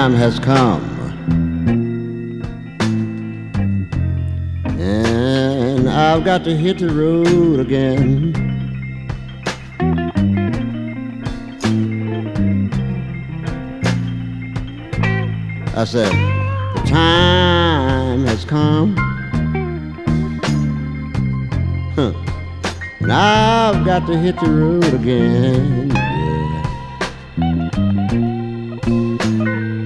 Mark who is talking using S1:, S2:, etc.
S1: time has come, and I've got to hit the road again. I said, the time has come, and I've got to hit the road again.